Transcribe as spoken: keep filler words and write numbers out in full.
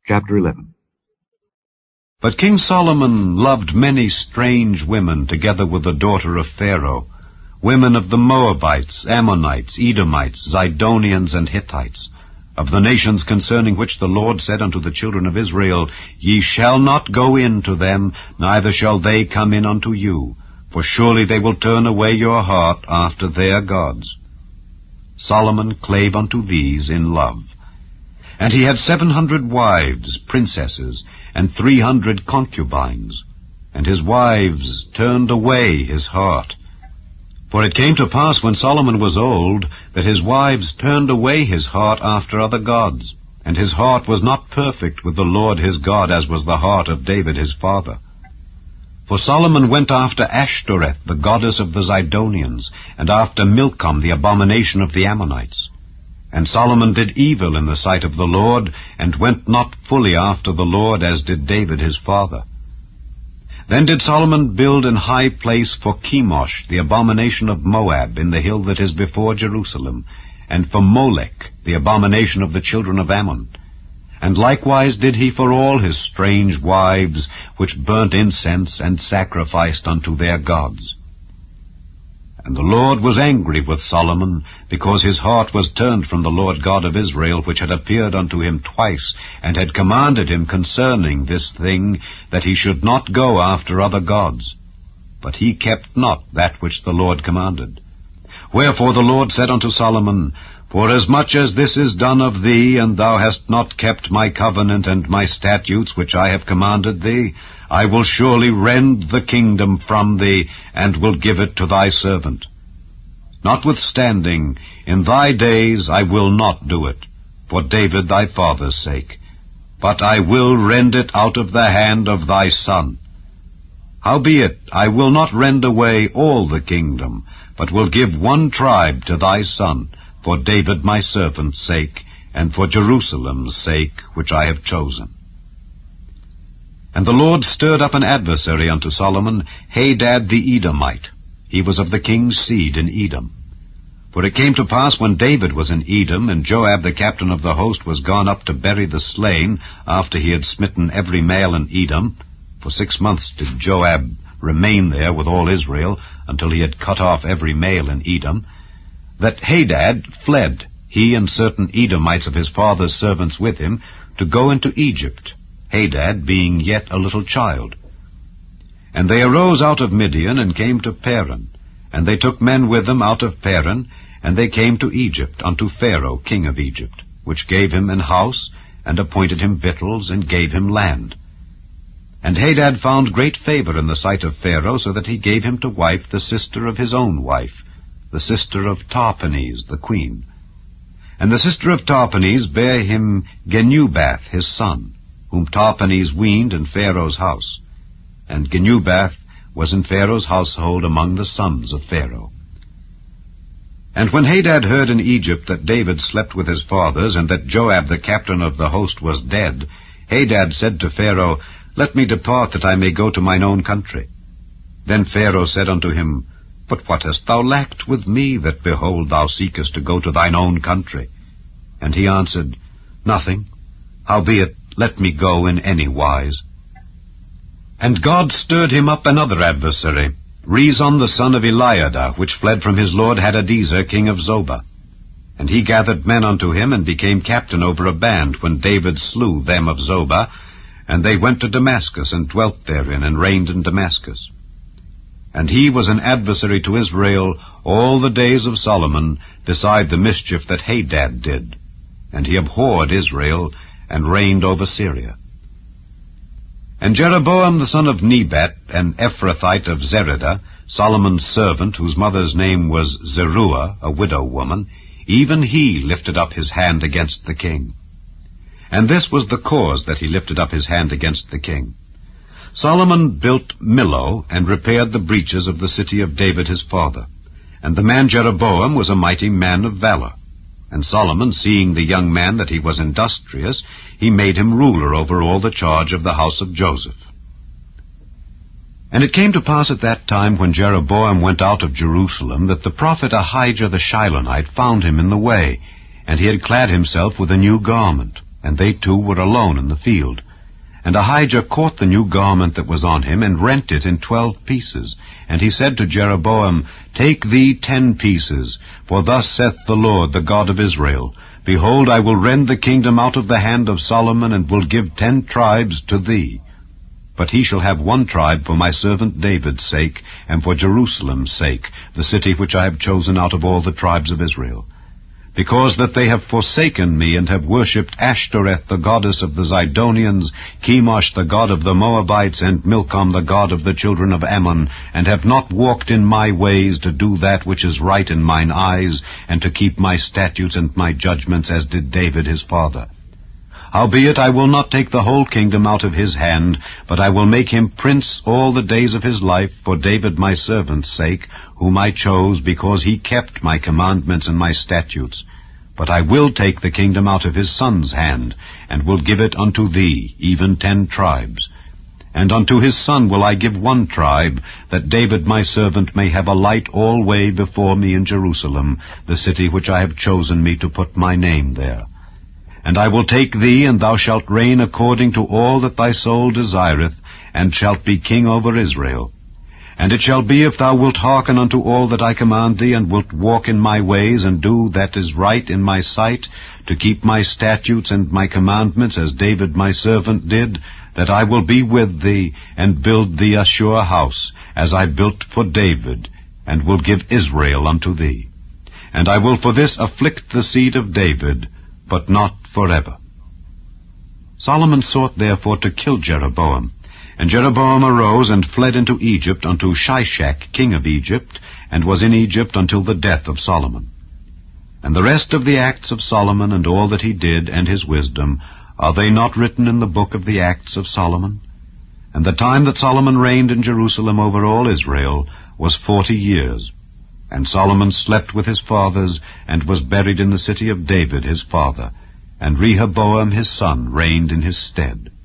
Chapter eleven. But King Solomon loved many strange women, together with the daughter of Pharaoh, women of the Moabites, Ammonites, Edomites, Zidonians, and Hittites, of the nations concerning which the Lord said unto the children of Israel, Ye shall not go in to them, neither shall they come in unto you, for surely they will turn away your heart after their gods. Solomon clave unto these in love. And he had seven hundred wives, princesses, and three hundred concubines. And his wives turned away his heart. For it came to pass when Solomon was old, that his wives turned away his heart after other gods. And his heart was not perfect with the Lord his God, as was the heart of David his father. For Solomon went after Ashtoreth, the goddess of the Zidonians, and after Milcom, the abomination of the Ammonites. And Solomon did evil in the sight of the Lord, and went not fully after the Lord, as did David his father. Then did Solomon build an high place for Chemosh, the abomination of Moab, in the hill that is before Jerusalem, and for Molech, the abomination of the children of Ammon. And likewise did he for all his strange wives, which burnt incense and sacrificed unto their gods. And the Lord was angry with Solomon, because his heart was turned from the Lord God of Israel, which had appeared unto him twice, and had commanded him concerning this thing, that he should not go after other gods. But he kept not that which the Lord commanded. Wherefore the Lord said unto Solomon, Forasmuch as this is done of thee, and thou hast not kept my covenant and my statutes which I have commanded thee, I will surely rend the kingdom from thee, and will give it to thy servant. Notwithstanding, in thy days I will not do it, for David thy father's sake, but I will rend it out of the hand of thy son. Howbeit, I will not rend away all the kingdom, but will give one tribe to thy son, for David my servant's sake, and for Jerusalem's sake, which I have chosen. And the Lord stirred up an adversary unto Solomon, Hadad the Edomite. He was of the king's seed in Edom. For it came to pass, when David was in Edom, and Joab the captain of the host was gone up to bury the slain, after he had smitten every male in Edom, for six months did Joab remain there with all Israel, until he had cut off every male in Edom, that Hadad fled, he and certain Edomites of his father's servants with him, to go into Egypt, Hadad being yet a little child. And they arose out of Midian, and came to Paran. And they took men with them out of Paran, and they came to Egypt, unto Pharaoh king of Egypt, which gave him an house, and appointed him victuals, and gave him land. And Hadad found great favor in the sight of Pharaoh, so that he gave him to wife the sister of his own wife, the sister of Tahpenes the queen. And the sister of Tahpenes bare him Genubath his son, whom Tahpenes weaned in Pharaoh's house. And Genubath was in Pharaoh's household among the sons of Pharaoh. And when Hadad heard in Egypt that David slept with his fathers, and that Joab the captain of the host was dead, Hadad said to Pharaoh, Let me depart, that I may go to mine own country. Then Pharaoh said unto him, But what hast thou lacked with me, that, behold, thou seekest to go to thine own country? And he answered, Nothing. Howbeit, let me go in any wise. And God stirred him up another adversary, Rezon the son of Eliada, which fled from his lord Hadadezer king of Zobah. And he gathered men unto him, and became captain over a band, when David slew them of Zobah. And they went to Damascus, and dwelt therein, and reigned in Damascus. And he was an adversary to Israel all the days of Solomon, beside the mischief that Hadad did. And he abhorred Israel, and reigned over Syria. And Jeroboam the son of Nebat, an Ephrathite of Zereda, Solomon's servant, whose mother's name was Zeruah, a widow woman, even he lifted up his hand against the king. And this was the cause that he lifted up his hand against the king. Solomon built Millo, and repaired the breaches of the city of David his father. And the man Jeroboam was a mighty man of valor. And Solomon, seeing the young man that he was industrious, he made him ruler over all the charge of the house of Joseph. And it came to pass at that time, when Jeroboam went out of Jerusalem, that the prophet Ahijah the Shilonite found him in the way, and he had clad himself with a new garment. and they two were alone in the field. And Ahijah caught the new garment that was on him, and rent it in twelve pieces. And he said to Jeroboam, Take thee ten pieces, for thus saith the Lord, the God of Israel, Behold, I will rend the kingdom out of the hand of Solomon, and will give ten tribes to thee. But he shall have one tribe for my servant David's sake, and for Jerusalem's sake, the city which I have chosen out of all the tribes of Israel. Because that they have forsaken me, and have worshipped Ashtoreth, the goddess of the Zidonians, Chemosh, the god of the Moabites, and Milcom, the god of the children of Ammon, and have not walked in my ways to do that which is right in mine eyes, and to keep my statutes and my judgments, as did David his father. Howbeit I will not take the whole kingdom out of his hand, but I will make him prince all the days of his life, for David my servant's sake, whom I chose, because he kept my commandments and my statutes. But I will take the kingdom out of his son's hand, and will give it unto thee, even ten tribes. And unto his son will I give one tribe, that David my servant may have a light alway before me in Jerusalem, the city which I have chosen me to put my name there. And I will take thee, and thou shalt reign according to all that thy soul desireth, and shalt be king over Israel. And it shall be, if thou wilt hearken unto all that I command thee, and wilt walk in my ways, and do that is right in my sight, to keep my statutes and my commandments, as David my servant did, that I will be with thee, and build thee a sure house, as I built for David, and will give Israel unto thee. And I will for this afflict the seed of David, but not forever. Solomon sought therefore to kill Jeroboam. And Jeroboam arose and fled into Egypt unto Shishak, king of Egypt, and was in Egypt until the death of Solomon. And the rest of the acts of Solomon, and all that he did, and his wisdom, are they not written in the book of the acts of Solomon? And the time that Solomon reigned in Jerusalem over all Israel was forty years. And Solomon slept with his fathers, and was buried in the city of David his father. And Rehoboam his son reigned in his stead.